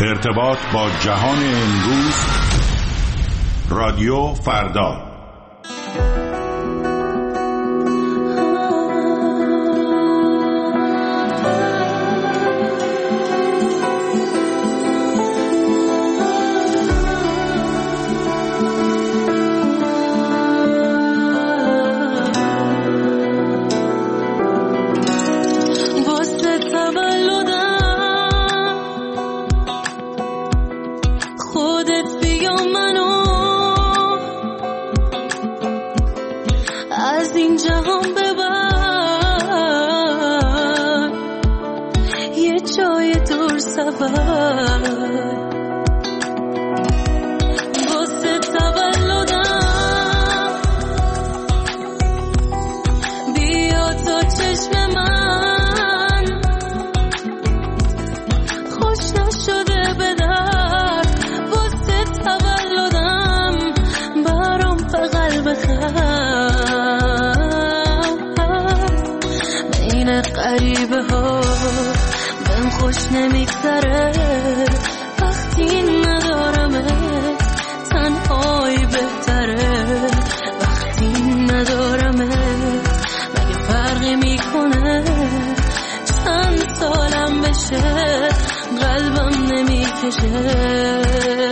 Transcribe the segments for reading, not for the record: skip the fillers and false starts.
ارتباط با جهان امروز، رادیو فردا. غریبه ها بهم خوش نمیگذره وقتی ندارمه، تنهایی بهتره وقتی ندارمه. مگه فرقی میکنه چند سالم بشه قلبم نمیکشه.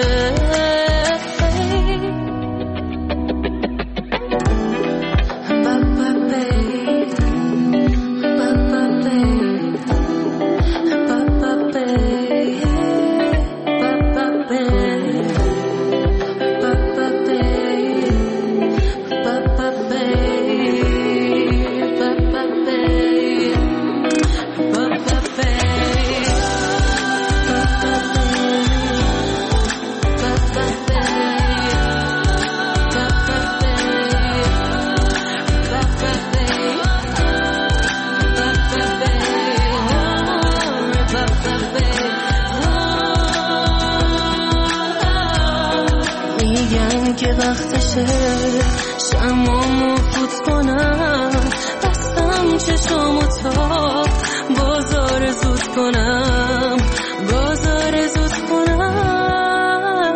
وقتشه شمامو فوت کنم، بستم چشامو تا بازار زود کنم، بازار زود کنم.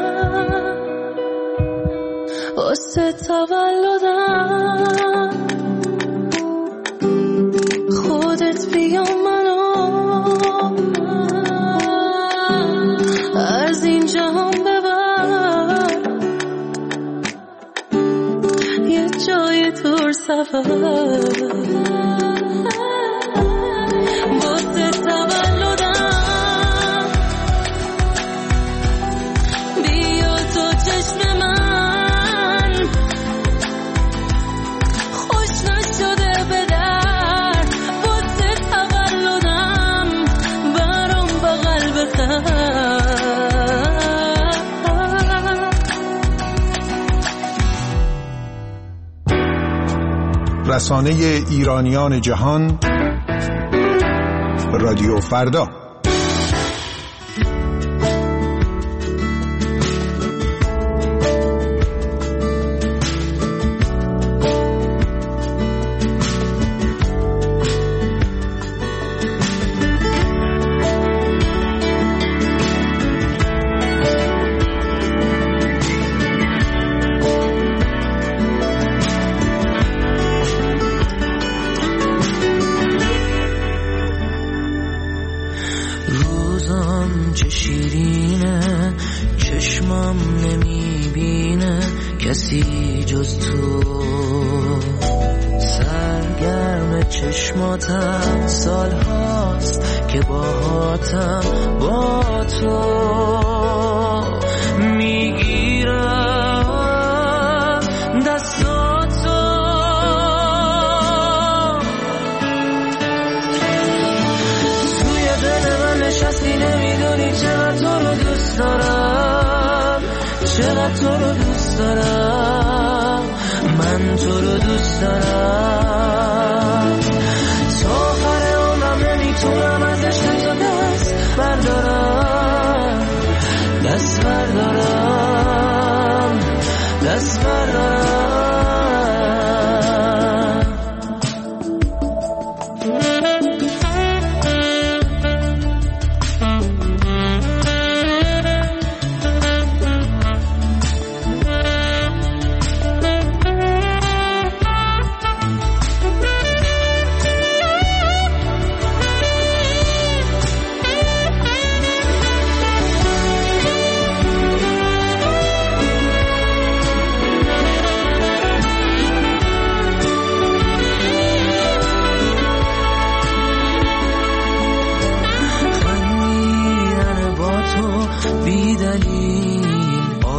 واسه تولدم خودت بیا منو از این جهان جای دور سفر. واسه تولدم بیا تو چشم من، خوش نشده به در. واسه تولدم برام بغل بخر. رسانه ایرانیان جهان، رادیو فردا. چه شیرینه چشمم نمیبینه کسی جز تو، سرگرم چشماتم سال هاست که باهاتم با تو میگیرم دستاتو، توی دل من نشستی نمیدونی چقدر تو رو دوست دارم، چقدر تو رو دوست دارم، من تو رو دوست دارم. تا آخر عمرم نمیتونم از عشق تو دست بردارم، دست بردارم، دست بردارم.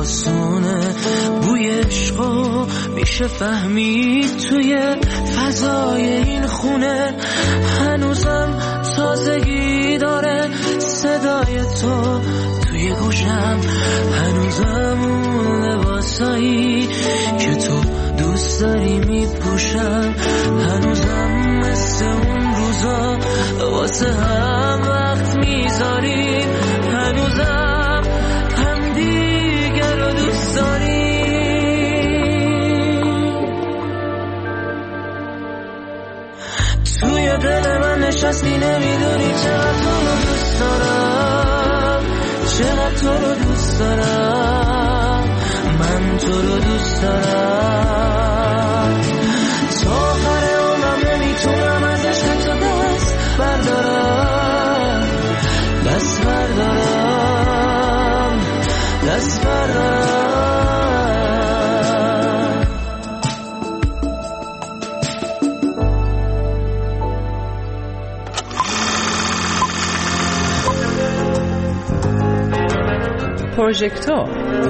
آسونه. بوی عشقو میشه فهمید توی فضای این خونه. هنوزم تازگی داره صدای تو توی گوشم. هنوزم اون لباسایی که تو دوست داری میپوشم. هنوزم مثل اون روزا واسه هم وقت میذاریم. هنوزم هم دیگر رو دوست داریم. توی دل من نشستی نمیدونی چقدر تو رو دوست دارم. چقدر تو رو دوست دارم. من تو رو دوست دارم. تا آخر عمرم نمیتونم از عشق تو دست بردارم. دست بردارم. دست بردارم. پروژکتور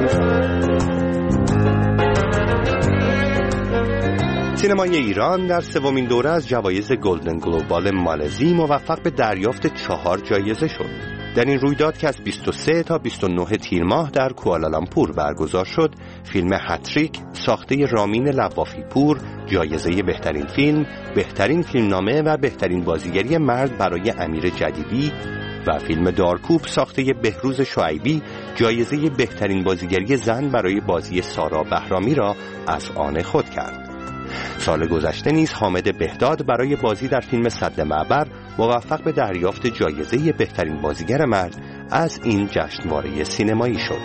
سینمای ایران در سومین دوره از جوایز گلدن گلوبال مالزی موفق به دریافت 4 جایزه شد. در این رویداد که از 23 تا 29 تیر ماه در کوالالامپور برگزار شد، فیلم هتریک ساخته رامین لوافی پور جایزه بهترین فیلم، بهترین فیلمنامه و بهترین بازیگری مرد برای امیر جدیدی و فیلم دارکوب ساخته بهروز شعیبی جایزه بهترین بازیگری زن برای بازی سارا بهرامی را از آن خود کرد. سال گذشته نیز حامد بهداد برای بازی در فیلم سد معبر موفق به دریافت جایزه بهترین بازیگر مرد از این جشنواره سینمایی شد.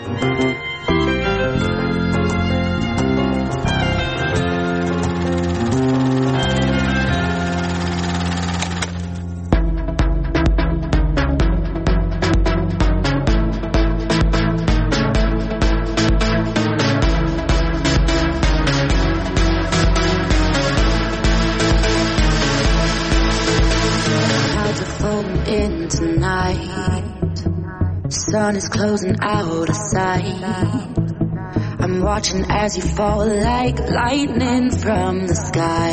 Sun is closing out of sight. I'm watching as you fall like lightning from the sky.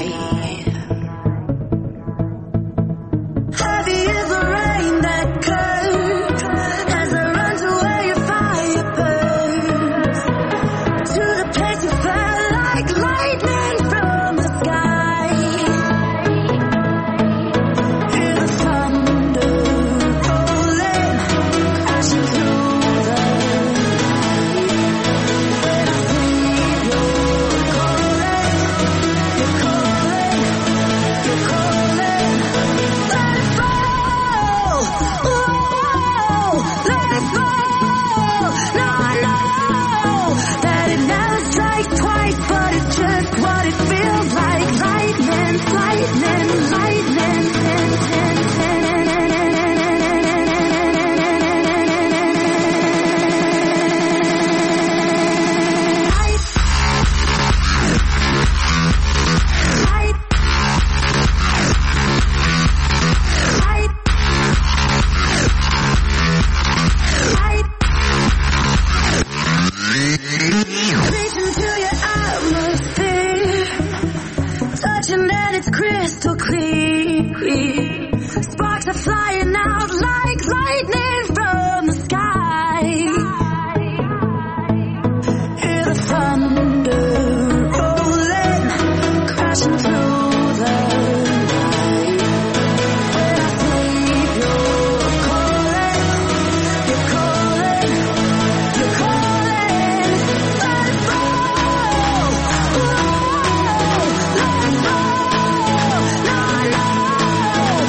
Heavy is the rain that curves as I run to where your fire burns. To the place you fell like lightning from the sky. Hear the thunder rolling, crashing through the night. When I see you're calling, you're calling, you're calling. Let it fall, oh, let it fall. No, I know that it never strikes twice, but it's just what it feels like. Lightning, lightning, lightning. Reaching to your atmosphere, touching and it's crystal clear. Sparks are flying out like lightning from the sky. Hear the thunder rolling, crashing through the night. When I sleep, you're calling, you're calling, you're calling. Let it fall, oh, let it fall. No, I know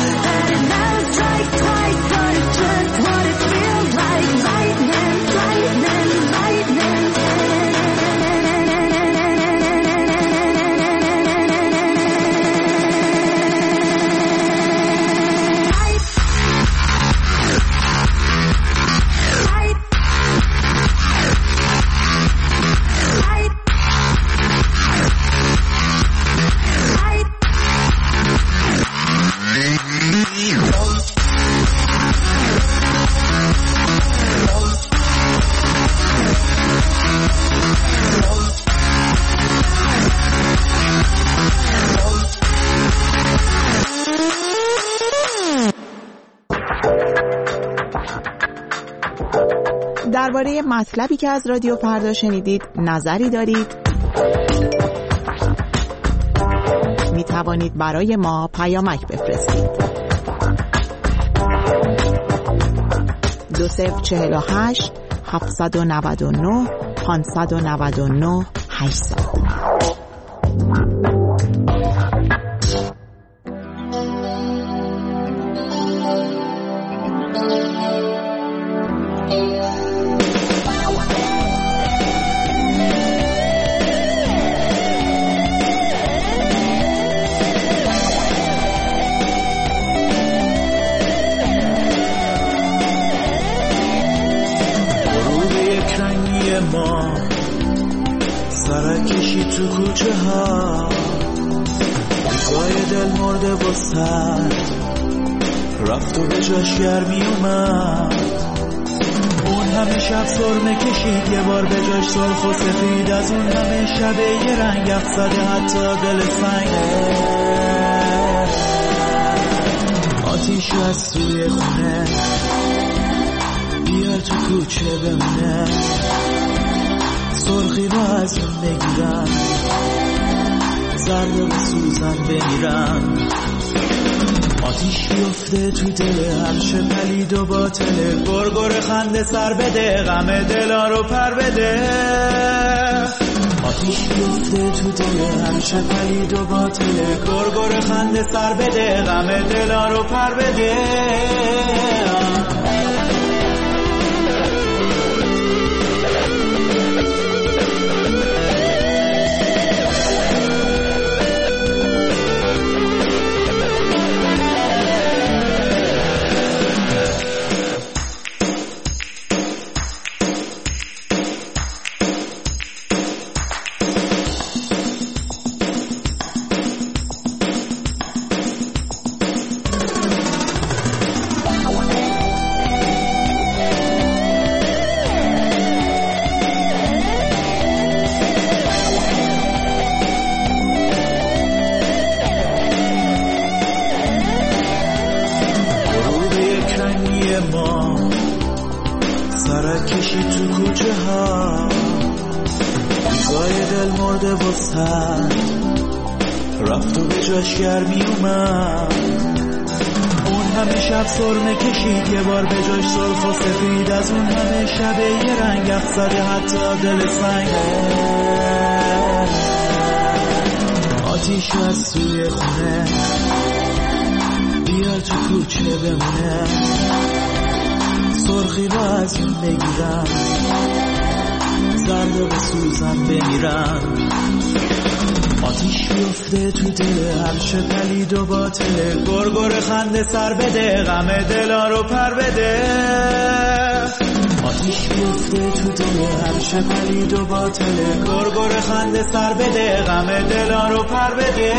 درباره مطلبی که از رادیو فردا شنیدید نظری دارید؟ می توانید برای ما پیامک بفرستید. 2048 799 599 800. سرکشی تو کوچه ها، روزای دل مرده و سر رفت و به جاش گرمی اومد. اون همه شب سرمه کشید، یه بار به جاش سرخ و سفید. از اون همه شب یه رنگ افزده حتی دل سنگه. آتیش از سوی خونه بیار تو کوچه بمونه، سرخی رو از اون بگیرن، زرد و سوزن بمیرن. آتیش بیفته تو دل هرچه پلید و باطله، گرگر خنده سر بده، غم دلا رو پر بده. آتیش بیفته تو دل هرچه پلید و باطله، گرگر خنده سر بده، غم دلا رو پر بده. سرکشی تو کوچه ها، روزای دل مرده و سر رفت و به جاش گرمی اومد. اون همه شب سرمه کشید، یه بار به جاش سرخ و سفید. از اون همه شب یه رنگ افزده حتی دل سنگه. آتیش از سوی خونه بیار تو کوچه بمونه، سرخی رو از اون بگیرن، زرد و بسوزن بمیرن. آتیش بیفته تو دل هرچه پلید و باطله، گرگر خنده سر بده، غم دلا رو پر بده. آتیش بیفته تو دل هرچه پلید و باطله، گرگر خنده سر بده، غم دلا رو پر بده.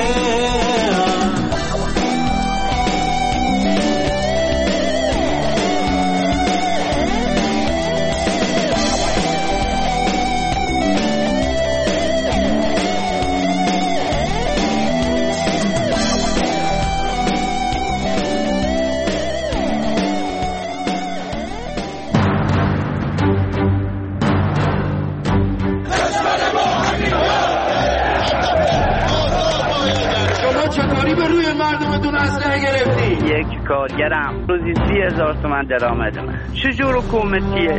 یک کارگرم روزی 30,000 تومان درآمد من. چجور حکومتیه؟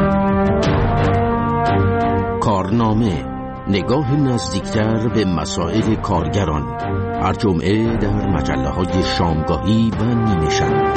کارنامه، نگاه نزدیکتر به مسائل کارگران، هر جمعه در مجله‌های شامگاهی و نیمه شب.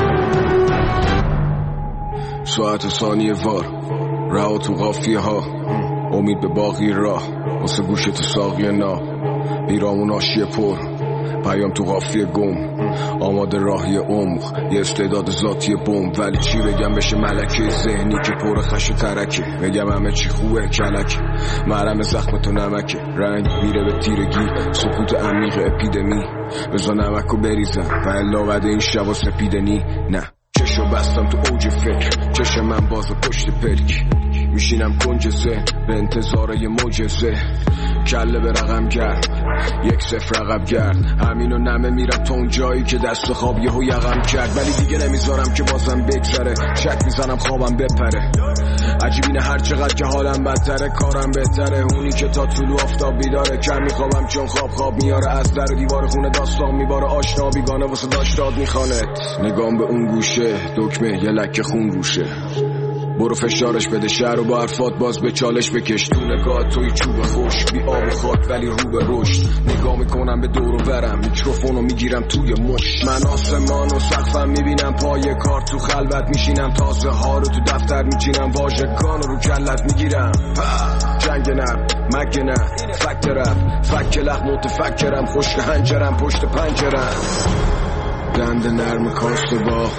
ساعت ثانیه وار رها تو قافیه ها، امید به باقی راه واسه گوشت ساقی نا، پیرامون آشیه پر، پیام تو قافیه گم، آماده راهی عمق، یه استعداد ذاتی بوم. ولی چی بگم بشه ملکه ذهنی که پر خش و ترکه، بگم همه چی خوبه کلک، مرهم زخم تو نمکه، رنگ میره به تیرگی، سکوت عمیق اپیدمی، بزا نمکو بریزم و الا بعد این شبا سپیدنی. نه چشو بستم تو اوج فکر، چشم من باز پشت پلک، میشینم کنج ذهن به انتظار یه معجزه. کله به رقم گرد 1-0 عقب گرد همینو نمه میرم تا اون جایی که دست خواب یهو یقم کرد ولی دیگه نمیذارم که بازم بگذره شک میزنم خوابم بپره عجیب اینه هر چقدر که حالم بدتره کارم بهتره اونی که تا طلوع آفتاب بیداره کم میخوابم چون خواب میاره از در و دیوار خونه داستان میباره آشنا بیگانه واسه داشتاد میخوانه نگام به اون گوشه دکمه یه لکه خون روشه برو فشارش بده شهر و با حرفات باز به چالش بکش تو نگاه توی چوب خوش بی آب و خاک ولی رو به رشد نگاه میکنم به دور و برم میکروفونو میگیرم توی مش من آسمان و سقفم میبینم پای کار تو خلوت میشینم تازه ها رو تو دفتر میچینم واژگان رو کلت میگیرم جنگ نرم مگه نه فکت رفت فک لخ متفکرم خشک هنجرم پشت پنجرم دند نرم کاسته با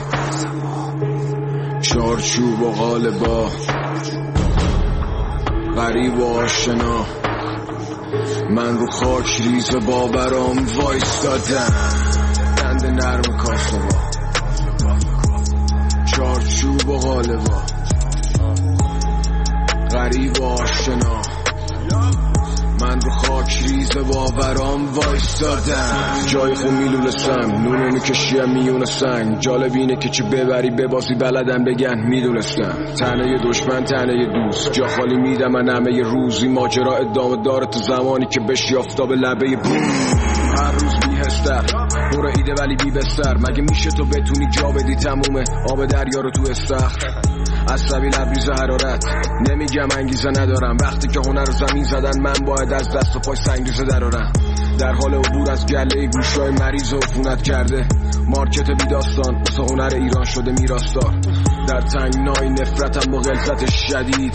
چارچوب و غالبا غریب و آشنا من رو خاک ریز باورام وایستادم دند نرم کاسته با چارچوب و غالبا غریب و آشنا من رو خاک ریز باورام وایستادم جای خون میلولستم نونو میکشیم میون سنگ جالب اینه که چه ببری ببازی بلدم بگن میدونستم تنه دشمن تنه دوست جا خالی میدم من همه روزی ماجرا ادامه داره تو زمانی که بشی آفتاب لبه بوم هر روز بیهستر برو ایده ولی بی بستر مگه میشه تو بتونی جا بدی تمومه آب دریا رو تو استخر عصبی لبریز حرارت نمیگم انگیزه ندارم وقتی که هنر رو زمین زدن من باید از دست و پای سنگریزه درارم در حال عبور از گله گوشای مریض و عفونت کرده مارکت بی داستان واسه هنر ایران شده میراثدار در تنگنای نفرتم با غلظت شدید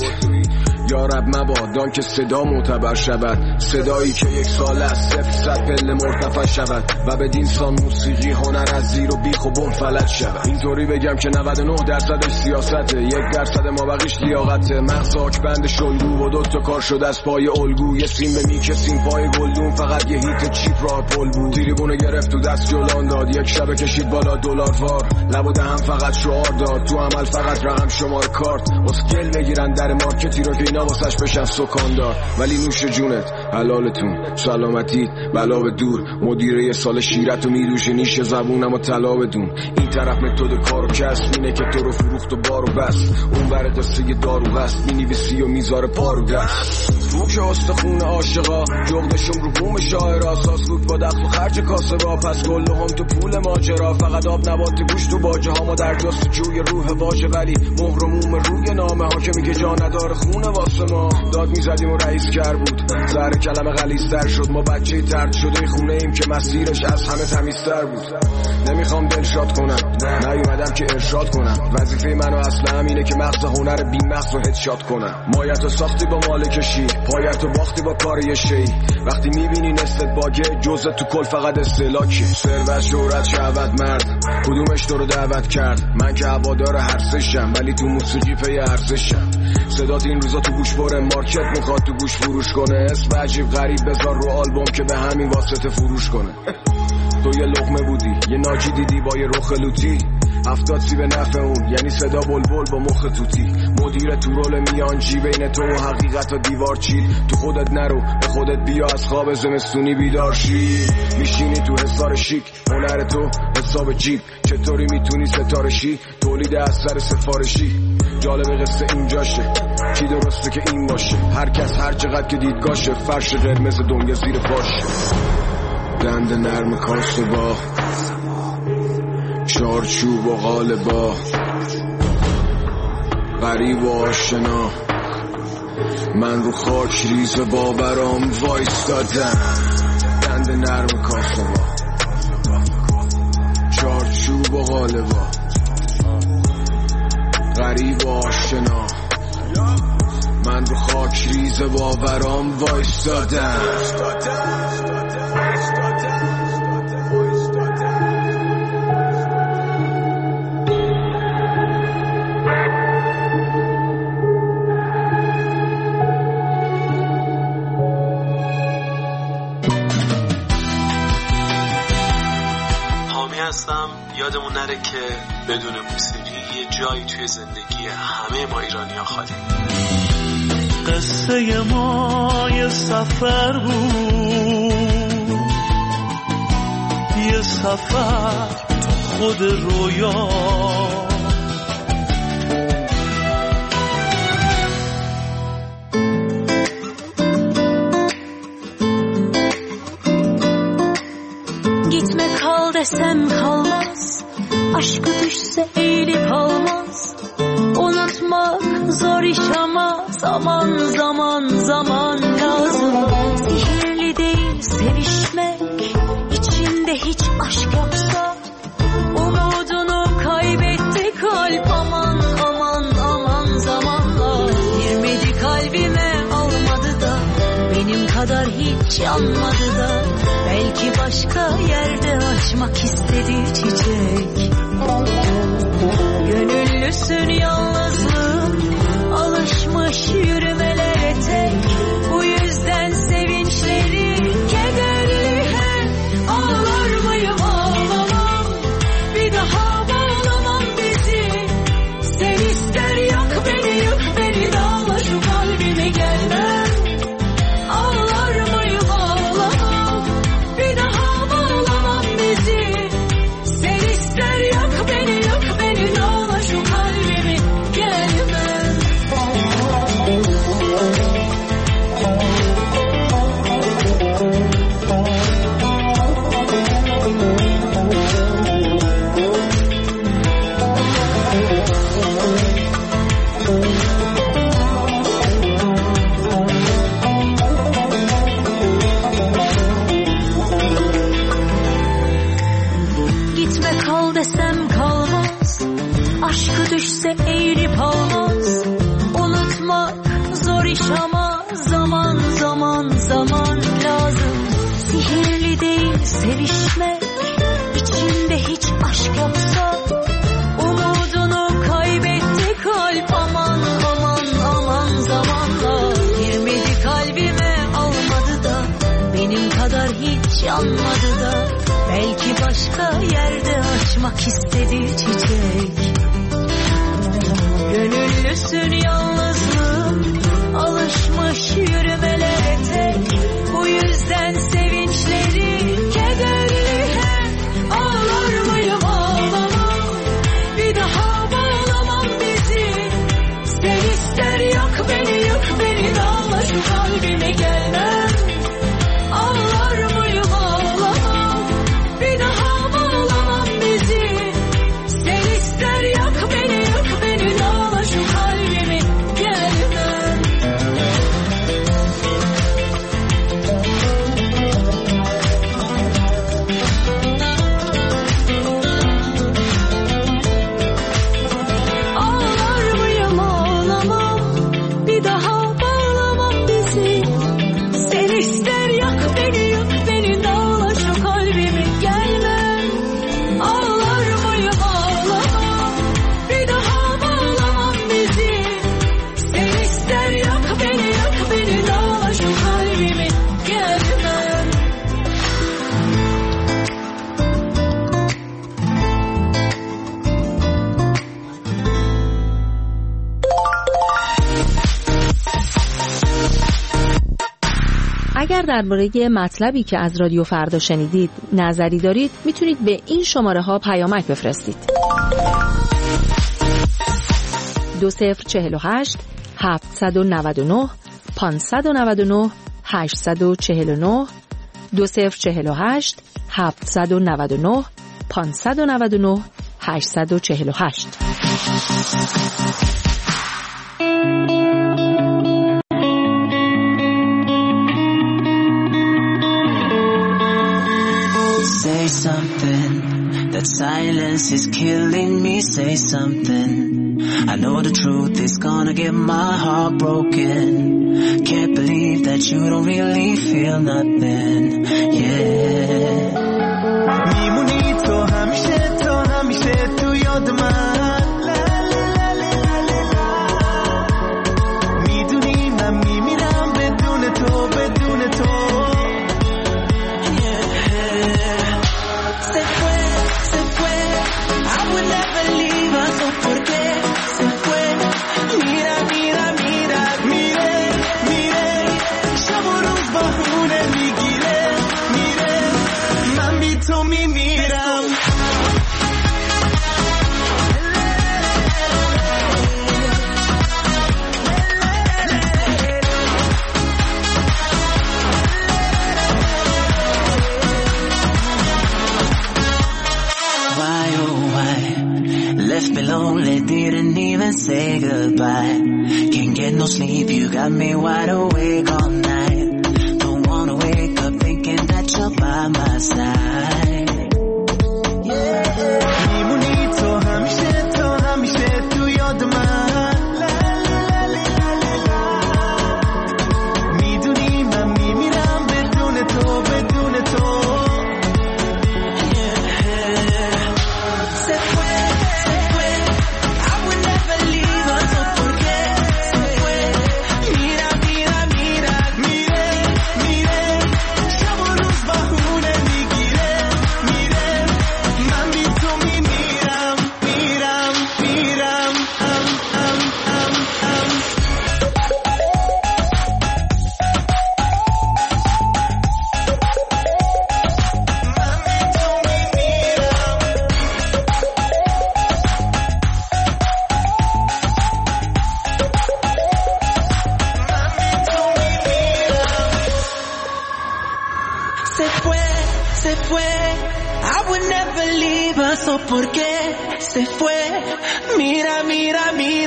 یا رب مبادان که صدا معتبر شود صدایی که 1 سال از 0 پله مرتفع شود و به دینسان موسیقی هنر از زیر و بیخ و بم فلج شود اینطوری بگم که 99% سیاسته 1% ما بقیش لیاقته مغز آکبند شلگو و 2 تا کار شده از پای الگو یه سیم به میکسیم پای گلدون فقط یه هیت چیپ راه پل بود تریبونه گرفت تو دست جلان داد یک شبه کشید بالا دلار وار لب و دهن فقط شعار داد تو عمل فقط رقم شمار کارت اسکل بگیرن در مارکتی رو که اینا واسش بشن سکاندار ولی نوش جونت حلالتون سلامتی بلا به دور مدیره یه سال شیرت و میدوشه نیش زبونم و طلا بدون این طرف متد کارو کسب اینه که تو رو فروخت و بارو بس اون بر قصه دارو هست مینویسی و میذاره پارو دست تو که استخون عاشقا جغدشون رو بوم شاعر اساس بود با دخل و خرج کاسه را پس گل هم تو پول ماجرا فقط آب نبات گوشت و باجه ها ما در جستجوی روح واژه ولی مهر و موم روی نامه ها که میگه جا نداره خونه واسه ما داد میزدیم و رئیس کر بود زهر کلمه غلیظ‌تر شد ما بچه طرد شده خونه ایم که مسیرش از همه تمیزتر بود نمیخوام دلشاد کنم نیومدم که ارشاد کنم وظیفه منو اصلا همینه که مغز هنر بی مغز رو هدشات کنم مایتو ساختی با مالکشی پایتو باختی با کار یه شی وقتی میبینی نستت باگه جزء تو کل فقط استهلاکی ثروت شهرت شهوت مرد کدومش تو رو دعوت کرد من که هوادار هر سشم ولی تو موسیقی پی ارزشم صدات این روزا تو گوش بره مارکت میخواد تو گوش فروش کنه اسم عجیب غریب بذار رو آلبوم که به همین واسطه فروش کنه تو یه لقمه بودی یه ناجی دیدی با یه رخ لوتی 70 سی به نفع اون یعنی صدا بلبل با مخ توتی مدیر تو رول میانجی بین تو و حقیقت و دیوار چید تو خودت نرو به خودت بیا از خواب زمستونی بیدار شی میشینی تو حصار شیک هنر تو حساب جیب چطوری میتونی ستاره شی تولید اثر سفارشی جالب قصه اینجاشه کی درسته که این باشه هر کس هر چقدر که دیدگاشه فرش قرمز دنیا زیر پاشه دند نرم کاسته با چارچوب و غالبا غریب و آشنا من رو خاک ریز باورام وایستادم دند نرم کاسته با چارچوب و غالبا غریب و آشنا من رو خاک ریز باورام وایستادم هستم یادمون نره که بدون موسیقی یه جایی توی زندگی همه ما ایرانی‌ها خالی. قصه ما یه سفر بود، یه سفر تو خود رویا. Gitme kal desem kalmaz, aşkı düşse eğilip almaz. Unutmak zor iş ama zaman zaman zaman lazım. Sihirli değil sevişmek, içinde hiç aşk yoksa. Umudunu kaybetti kalp, aman aman aman zamanla. Girmedi kalbime almadı da, benim kadar hiç yanmadı da. Belki başka yerde açmak istediği çiçek. Gönüllüsün yalnızlığım, alışmış yürümelere tek. Bu yüzden sevinçleri kederli hep. Ağlar mıyım ağlamam, bir daha bağlamam bizi. Sen ister yak beni yık beni, dağla şu kalbime gelmem. Ağlar mıyım ağlamam, bir daha bağlamam bizi. Sen ister yak beni yık beni, dağla şu kalbimi gelmem. Gitme kal desem kalmaz, aşkı düşse eğilip almaz. Unutmak zor iş ama zaman zaman zaman lazım. Sihirli değil sevişmek, içinde hiç aşk yoksa. Umudunu kaybetti kalp, aman aman aman zamanla. Girmedi kalbime almadı da, benim kadar hiç yanmadı da. Belki başka yerde açmak istediği çiçek. Gönüllüsün yalnızlığım, alışmış yürümelere tek. Bu yüzden sevinçleri kederli hep. Ağlar mıyım ağlamam, bir daha bağlamam bizi. Sen ister yak beni yık beni, dağla şu kalbime gelmem. Ağlar mıyım ağlamam, bir daha bağlamam bizi. Sen ister yak beni yık beni, dağla şu kalbimi gelmem. Ağlar mıyım ağlamam, bir daha bağlamam bizi. Sen ister yak beni yık beni, dağla şu kalbimi gelmem. Ağlar mıyım ağlamam, bir daha bağlamam bizi. Sen ister yak beni yık beni, dağla şu kalbimi gelmem. اگر درباره مطلبی که از رادیو فردا شنیدید نظری دارید، میتونید به این شماره ها پیامک بفرستید. 2048 799 599 849 2048 799 599 848. Say something, that silence is killing me. Say something, I know the truth is gonna get my heart broken. Can't believe that you don't really feel nothing, yeah. میمونی تو همیشه تو یاد من. میدونی من میمیرم بدون تو. goodbye. Can't get no sleep, you got me wide awake all night. Don't wanna wake up thinking that you're by my side. میمونی تو همیشه تو یاد من. میدونی من میمیرم بدون تو. Se fue, I would never leave her, so por qué se fue. Mira, شبونوز بهونه میگیره. من بی تو میمیرم. Se fue, I would never leave her, so por qué se fue. Mira,